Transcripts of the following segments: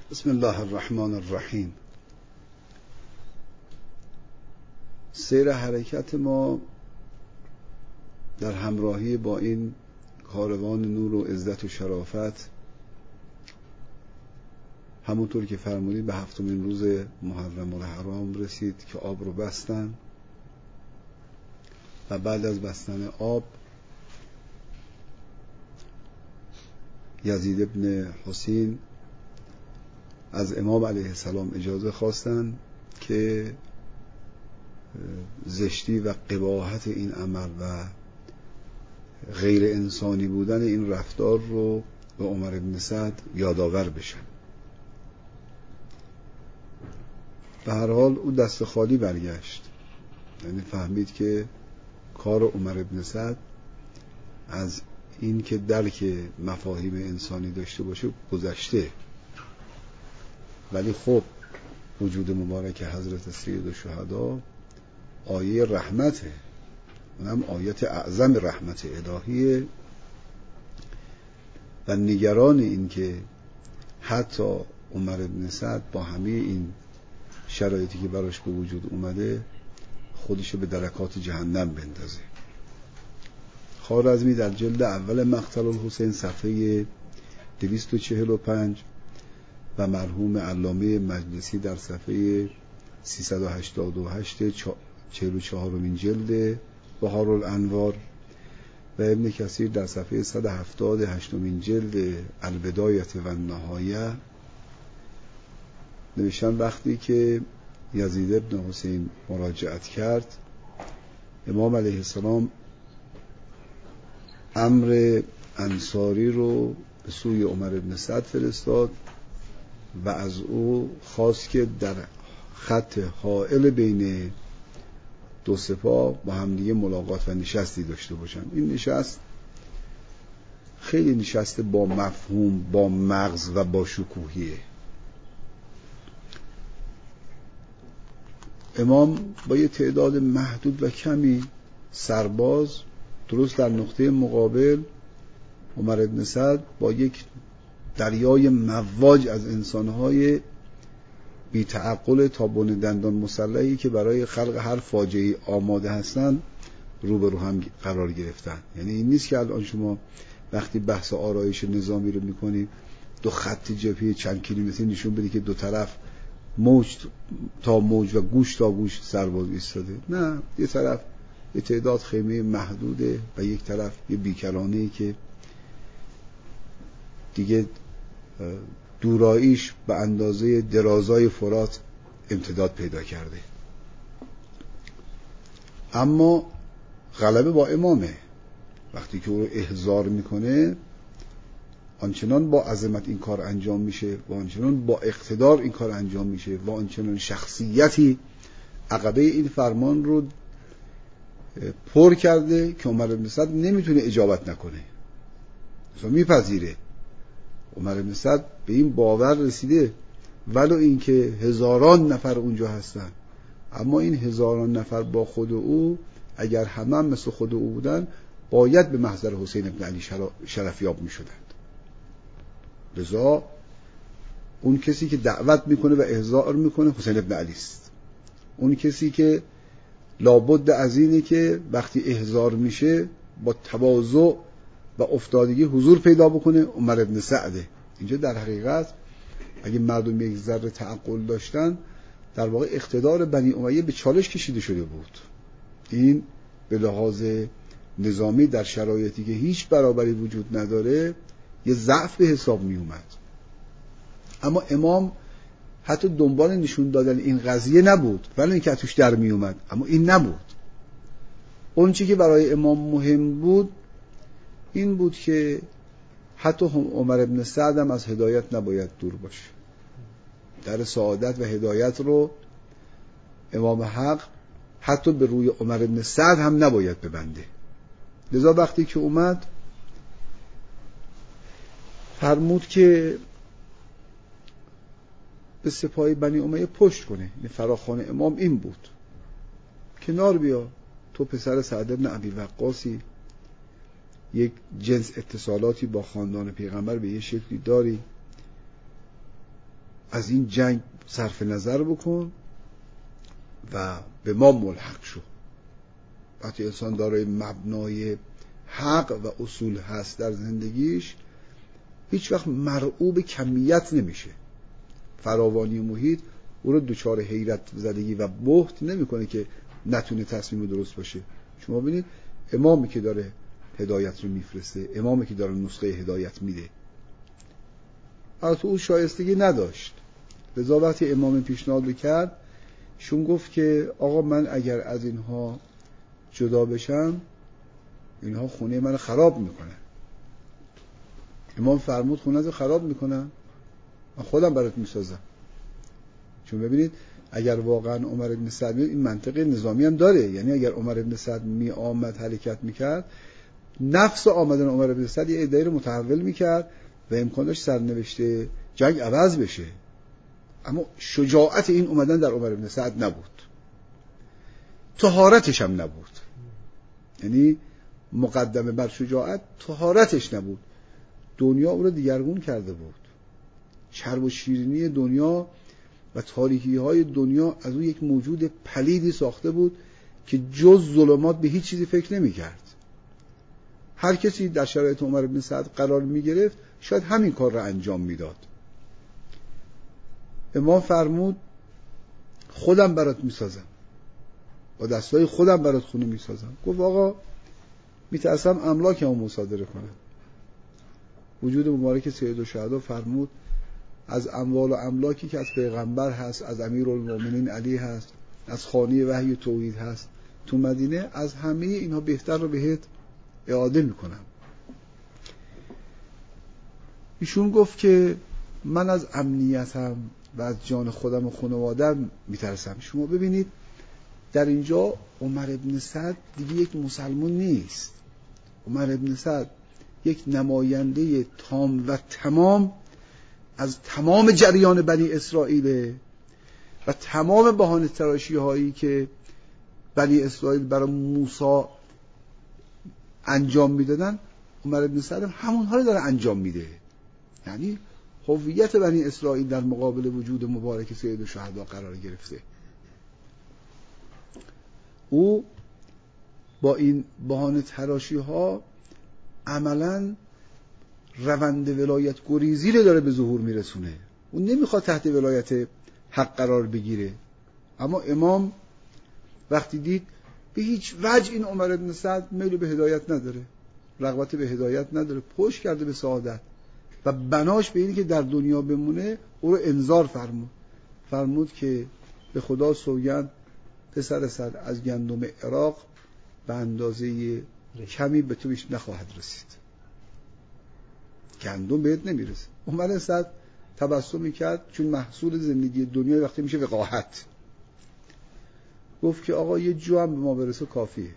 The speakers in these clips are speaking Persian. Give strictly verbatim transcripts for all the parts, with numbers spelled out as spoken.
بسم الله الرحمن الرحیم. سیر حرکت ما در همراهی با این کاروان نور و عزت و شرافت همونطور که فرمودید به هفتمین روز محرم الحرام رسید که آب رو بستن و بعد از بستن آب یزید ابن حسین از امام علیه السلام اجازه خواستن که زشتی و قباحت این عمل و غیر انسانی بودن این رفتار رو به عمر بن سعد یادآور بشن. به هر حال او دست خالی برگشت، یعنی فهمید که کار عمر بن سعد از این که درک مفاهیم انسانی داشته باشه گذشته، ولی خب وجود مبارک حضرت سید الشهدا آیه رحمته، اونم آیت اعظم رحمت الهیه و نگران این که حتی عمر بن سعد با همه این شرایطی که براش به وجود اومده خودشو به درکات جهنم بندازه. خوارزمی در جلد اول مقتل الحسین صفحه دویست و چهل و پنج و مرحوم علامه مجلسی در صفحه سیصد و هشتاد و هشت چهل و چهارمین جلد بهار الانوار و ابن کثیر در صفحه صد و هفتاد و هشتمین جلد البدایه و النهایه نوشتن وقتی که یزید ابن حسین مراجعت کرد، امام علیه السلام امر انصاری رو به سوی عمر بن سعد فرستاد و از او خواست که در خط حائل بین دو سپاه با همدیگه ملاقات و نشستی داشته باشن. این نشست خیلی نشست با مفهوم، با مغز و با شکوهیه. امام با یه تعداد محدود و کمی سرباز درست در نقطه مقابل، عمر بن سعد با یک دریای مواج از انسانهای بی تعقل تا بن دندان مسلحی که برای خلق هر فاجعه‌ای آماده هستن روبرو هم قرار گرفتن. یعنی این نیست که الان شما وقتی بحث آرایش نظامی رو میکنید دو خط جبهه چند کیلومتری نشون بدی که دو طرف موج تا موج و گوش تا گوش سرباز ایستاده. نه، یه طرف یه تعداد خیمه محدوده و یک طرف یه بیکرانه‌ای که دیگه دوراییش به اندازه درازای فرات امتداد پیدا کرده. اما غلبه با امامه. وقتی که او رو احضار میکنه آنچنان با عظمت این کار انجام میشه و آنچنان با اقتدار این کار انجام میشه و آنچنان شخصیتی عقبه این فرمان رو پر کرده که عمر بن سعد نمیتونه اجابت نکنه، مثلا میپذیره. عمر بن سعد به این باور رسیده ولو این که هزاران نفر اونجا هستن، اما این هزاران نفر با خود او اگر همه هم مثل خود او بودن باید به محضر حسین ابن علی شرفیاب می شدند. لذا اون کسی که دعوت میکنه و احضار میکنه حسین ابن علی است. اون کسی که لابد از اینه که وقتی احضار میشه با تواضع و افتادگی حضور پیدا بکنه عمر ابن سعده. اینجا در حقیقت اگه مردم یک ذره تعقل داشتن در واقع اقتدار بنی امیه به چالش کشیده شده بود. این به لحاظ نظامی در شرایطی که هیچ برابری وجود نداره یه ضعف به حساب می اومد. اما امام حتی دنبال نشون دادن این قضیه نبود، ولی این که توش در می اومد، اما این نبود. اون چیزی که برای امام مهم بود این بود که حتی عمر ابن سعد هم از هدایت نباید دور باشه. در سعادت و هدایت رو امام حق حتی به روی عمر ابن سعد هم نباید ببنده. لذا وقتی که اومد فرمود که به سپاه بنی امیه پشت کنه. این فراخوان امام این بود، کنار بیا، تو پسر سعد بن ابی وقاصی، یک جنس اتصالاتی با خاندان پیغمبر به یه شکلی داری، از این جنگ صرف نظر بکن و به ما ملحق شو. وقتی انسان دارای مبنای حق و اصول هست در زندگیش، هیچ وقت مرعوب کمیت نمیشه. فراوانی محیط او رو دچار حیرت زدگی و بهت نمیکنه که نتونه تصمیم درست باشه. شما ببینید امامی که داره هدایت رو میفرسته، امامی که داره نسخه هدایت میده، البته او شایستگی نداشت، لذا وقتی امام پیشنهاد بکرد شون گفت که آقا من اگر از اینها جدا بشم اینها خونه من خراب میکنن. امام فرمود خونه رو خراب میکنن، من خودم برات میسازم. چون ببینید اگر واقعا عمر بن سعد این منطقه نظامی هم داره، یعنی اگر عمر بن سعد می آمد حرکت میکرد، نفس آمدن عمر بن سعد یه ایده رو متحول میکرد و امکان داشت سرنوشته جنگ عوض بشه. اما شجاعت این اومدن در عمر بن سعد نبود، طهارتش هم نبود. یعنی مقدمه بر شجاعت طهارتش نبود. دنیا او رو دیگرگون کرده بود. چرب و شیرینی دنیا و تاریکی های دنیا از او یک موجود پلیدی ساخته بود که جز ظلمات به هیچ چیزی فکر نمی کرد. هر کسی در شرایط عمر بن سعد قرار می گرفت شاید همین کار را انجام می داد. امام فرمود خودم برات می سازم، با دستای خودم برات خونه می سازم. گفت آقا می ترسم املاکمو مصادره کنم. وجود مبارک سید الشهدا فرمود از اموال و املاکی که از پیغمبر هست، از امیرالمومنین علی هست، از خانه وحی توحید هست تو مدینه، از همه اینها بهتر رو بهت اعاده میکنم. ایشون گفت که من از امنیتم و از جان خودم و خانواده‌ام میترسم. شما ببینید در اینجا عمر ابن سعد دیگه یک مسلمان نیست. عمر ابن سعد یک نماینده تام و تمام از تمام جریان بنی اسرائیل و تمام بهانه تراشی هایی که بنی اسرائیل برای موسی انجام میدادن، عمر ابن سعد همونها رو داره انجام میده. یعنی هویت بنی اسرائیل در مقابل وجود مبارک سید الشهدا قرار گرفته. او با این بهانه تراشی ها عملاً روند ولایت گریزی رو داره به ظهور میرسونه. اون نمیخواد تحت ولایت حق قرار بگیره. اما امام وقتی دید به هیچ وجه این عمر ابن سعد میل به هدایت نداره، رغبت به هدایت نداره، پشت کرده به سعادت و بناش به اینی که در دنیا بمونه، او رو انذار فرمود. فرمود که به خدا سوگند پسر سر از گندم عراق به اندازه کمی به تو بیش نخواهد رسید. گندم بهت نمیرسه. عمر سعد تبسم میکرد چون محصول زندگی دنیا وقتی میشه وقاحت. گفت که آقا یه جو هم به ما برسه کافیه.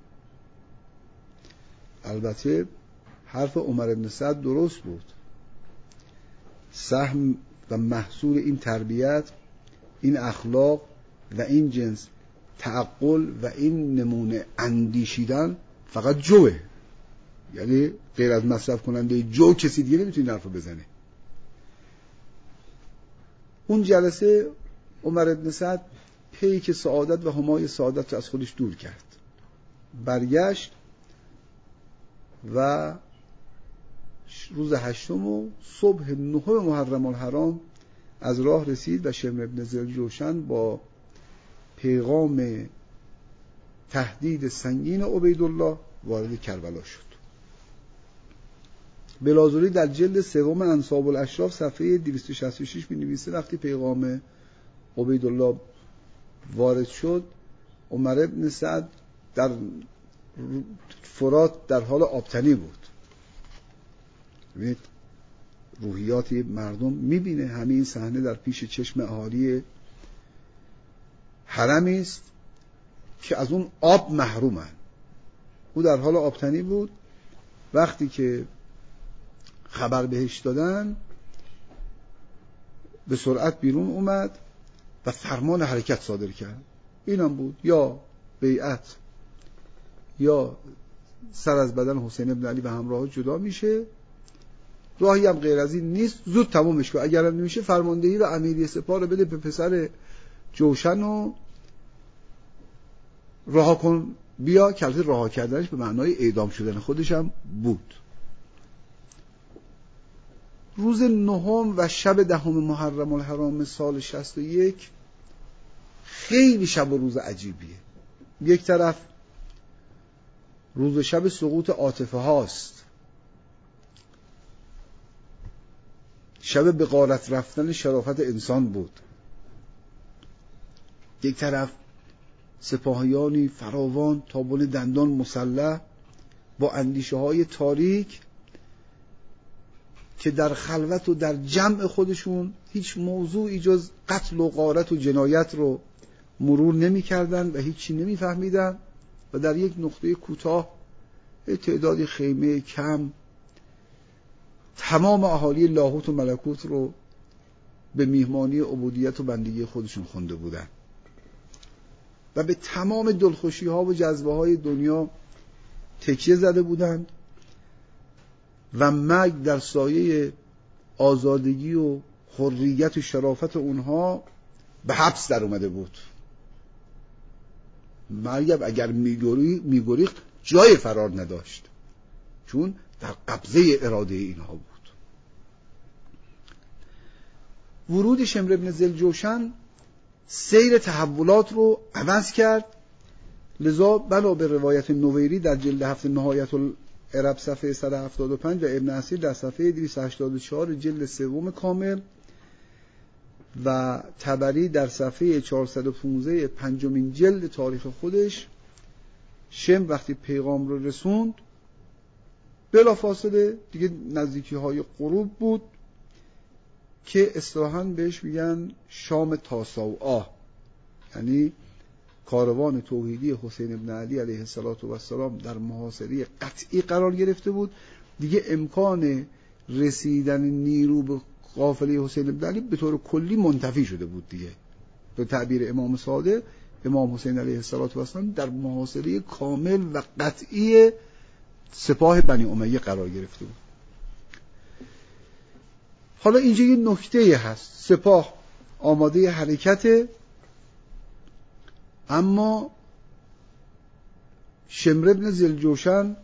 البته حرف عمر ابن سعد درست بود. سهم و محصول این تربیت، این اخلاق و این جنس تعقل و این نمونه اندیشیدن فقط جوه. یعنی غیر از مصرف کننده جو کسی دیگه نمیتونه حرفو بزنه. اون جلسه عمر ابن سعد پیک سعادت و همای سعادت رو از خودش دور کرد، برگشت و روز هشتم و صبح نهم محرم الحرام از راه رسید و شمر ابن ذوالجوشن با پیغام تهدید سنگین عبیدالله وارد کربلا شد. بلازوری در جلد سوم انساب الاشراف صفحه دویست و شصت و شش می‌نویسه وقتی پیغام عبیدالله وارد شد، عمر ابن سعد در فرات در حال آبتنی بود. ببینید روحیات مردم میبینه همه این صحنه در پیش چشم اهالی حرمی است که از اون آب محرومن. او در حال آبتنی بود. وقتی که خبر بهش دادن به سرعت بیرون اومد و فرمان حرکت صادر کرد. اینم بود یا بیعت یا سر از بدن حسین ابن علی و همراه جدا میشه راهی هم غیر از این نیست، زود تمومش کن. اگر هم نمیشه فرماندهی و امیری سپاه رو بده به پسر جوشن و رها کن بیا. که البته رها کردنش به معنای اعدام شدن خودش هم بود. روز نهم و شب دهم محرم الحرام سال شصت و یک خیلی شب و روز عجیبیه. یک طرف روز و شب سقوط عاطفه هاست، شب به غارت رفتن شرافت انسان بود. یک طرف سپاهیانی فراوان تا بن دندان مسلح با اندیشه های تاریک که در خلوت و در جمع خودشون هیچ موضوعی جز قتل و غارت و جنایت رو مرور نمی کردن و هیچی نمی فهمیدن و در یک نقطه کوتاه تعدادی خیمه کم تمام اهالی لاهوت و ملکوت رو به میهمانی عبودیت و بندگی خودشون خونده بودن و به تمام دلخوشی ها و جذبه های دنیا تکیه زده بودند و مرگ در سایه آزادگی و حریت و شرافت اونها به حبس در اومده بود. مرگ اگر میگریخت جای فرار نداشت، چون در قبضه اراده اینها بود. ورود شمر ابن ذوالجوشن سیر تحولات رو عوض کرد. لذا بنا به روایت نویری در جلد هفت نهایت العرب صفحه صد و هفتاد و پنج و ابن اثیر در صفحه دویست و هشتاد و چهار جلد سوم کامل و طبری در صفحه چهارصد و پانزده پنجمین جلد تاریخ خودش، شمر وقتی پیغام رو رسوند بلافاصله دیگه نزدیکی های غروب بود که اصطلاحاً بهش میگن شام تاسوعا، یعنی کاروان توحیدی حسین ابن علی علیه السلام در محاصره قطعی قرار گرفته بود. دیگه امکان رسیدن نیرو به قافله حسین ابن علی به طور کلی منتفی شده بود. دیگه به تعبیر امام صادق، امام حسین علیه السلام در محاصره کامل و قطعی سپاه بنی امیه قرار گرفته بود. حالا اینجا یه نکته هست، سپاه آماده حرکت، اما شمر ابن ذوالجوشن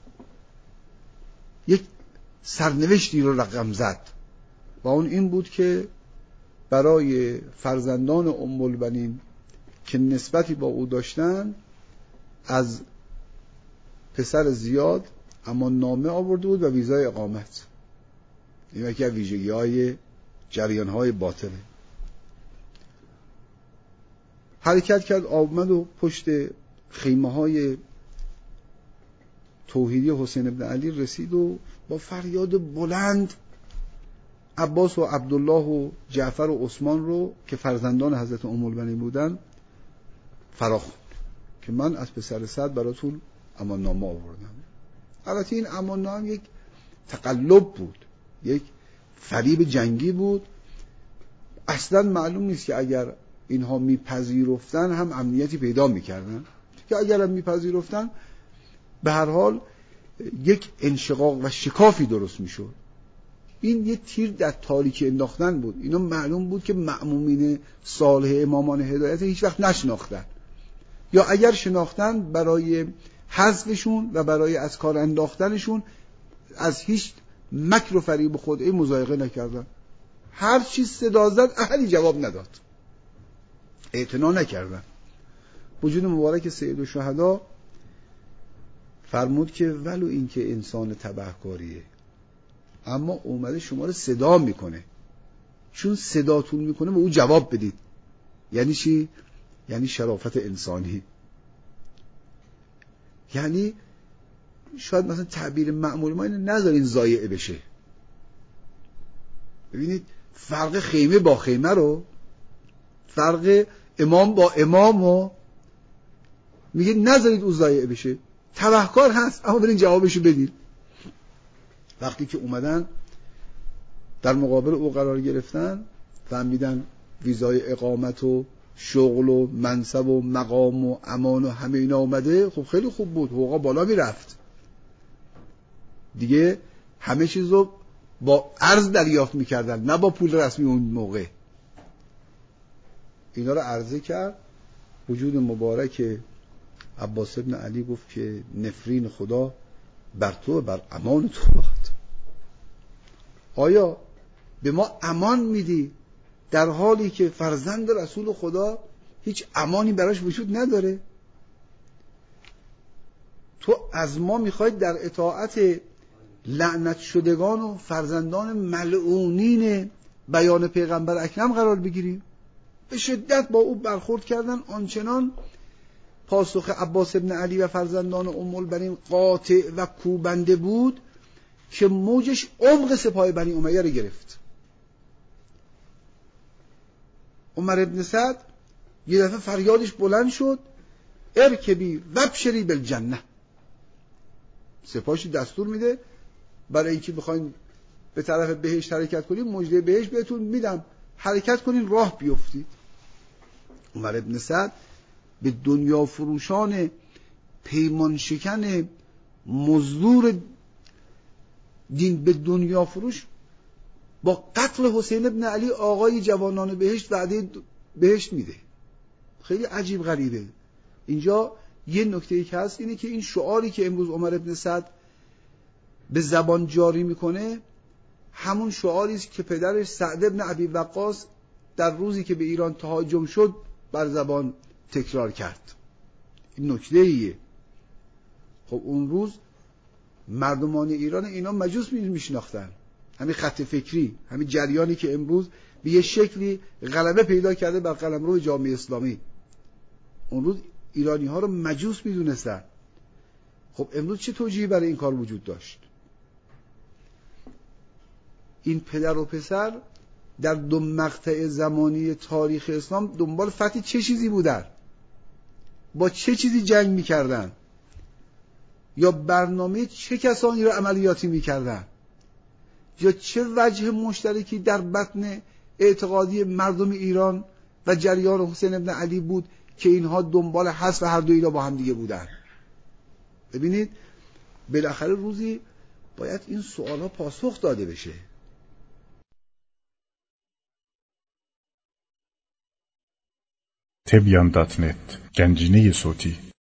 یک سرنوشتی رو رقم زد و اون این بود که برای فرزندان ام البنین که نسبتی با او داشتن از پسر زیاد اما نامه آورده بود و ویزای اقامت. این یکی از ویژگی‌های جریان‌های باطله. حرکت کرد، آمد و پشت خیمه‌های توحیدی حسین ابن علی رسید و با فریاد بلند عباس و عبدالله و جعفر و عثمان رو که فرزندان حضرت ام البنین بودن فراخوند که من از پسر سعد براتون اماننامه آوردم. البته این اماننامه یک تقلب بود، یک فریب جنگی بود. اصلا معلوم نیست که اگر اینها میپذیرفتن هم امنیتی پیدا میکردن، که اگر هم میپذیرفتن به هر حال یک انشقاق و شکافی درست میشد. این یه تیر در تاریکی انداختن بود. اینا معلوم بود که مأمومین صالح امامان هدایت هیچ وقت نشناختن، یا اگر شناختن برای حذفشون و برای از کار انداختنشون از هیچ مکر و فریب خودعه مضایقه نکردن. هر چیز صدا زد اهلی جواب نداد، اعتنا نکردن. وجود مبارک سید الشهدا فرمود که ولو این که انسان تبهکاریه اما اومده شما رو صدا میکنه، چون صداتون میکنه به او جواب بدید. یعنی چی؟ یعنی شرافت انسانی. یعنی شاید مثلا تعبیر معمول ما اینه نذارین ضایع بشه. ببینید فرق خیمه با خیمه رو، فرق امام با امام رو میگه نذارید او ضایع بشه. تبهکار هست اما برین جوابشو بدید. وقتی که اومدن در مقابل او قرار گرفتن، فهمیدن ویزای اقامت و شغل و منصب و مقام و امان و همه اینا اومده. خب خیلی خوب بود، حقوقا بالا میرفت دیگه، همه چیز رو با ارز دریافت میکردن، نه با پول رسمی اون موقع. اینا رو عرضه کرد. وجود مبارک عباس ابن علی گفت که نفرین خدا بر تو، بر امان تو باد. آیا به ما امان میدی در حالی که فرزند رسول خدا هیچ امانی براش وجود نداره؟ تو از ما میخواید در اطاعت لعنت شدگان و فرزندان ملعونین بیان پیغمبر اکرم قرار بگیریم؟ به شدت با او برخورد کردن. آنچنان پاسخ عباس ابن علی و فرزندان ام البنین قاطع و کوبنده بود که موجش عمق سپاه بنی امیه رو گرفت. عمر ابن سعد یه دفعه فریادش بلند شد ارکبی وبشری بالجنه. سپاهش دستور میده برای اینکه بخواین به طرف بهشت حرکت کنید، مژده بهشت بهتون میدم، حرکت کنین راه بیفتید. عمر ابن سعد به دنیا فروشان پیمان شکن مزدور دین به دنیا فروش با قتل حسین ابن علی آقای جوانان بهشت وعده بهشت میده. خیلی عجیب غریبه. اینجا یه نکته که هست اینه که این شعاری که امروز عمر ابن سعد به زبان جاری میکنه همون شعاری است که پدرش سعد ابن ابی وقاص در روزی که به ایران تهاجم شد بر زبان تکرار کرد. این نکته ایه. خب اون روز مردمان ایران اینا مجوس میشناختن، همین خط فکری، همین جریانی که امروز به یه شکلی غلبه پیدا کرده بر قلمرو جامعه اسلامی، اون روز ایرانی ها رو مجوس میدونستن. خب امروز چه توجیهی برای این کار وجود داشت؟ این پدر و پسر در دو مقطع زمانی تاریخ اسلام دنبال فتح چه چیزی بودن؟ با چه چیزی جنگ میکردن؟ یا برنامه چه کسانی رو عملیاتی میکردن؟ یا چه وجه مشترکی در بطن اعتقادی مردم ایران و جریان حسین ابن علی بود که اینها دنبال حذف هر دو اینا با هم دیگه بودن؟ ببینید بالاخره روزی باید این سوالها پاسخ داده بشه. تبیان دات نت گنجینه صوتی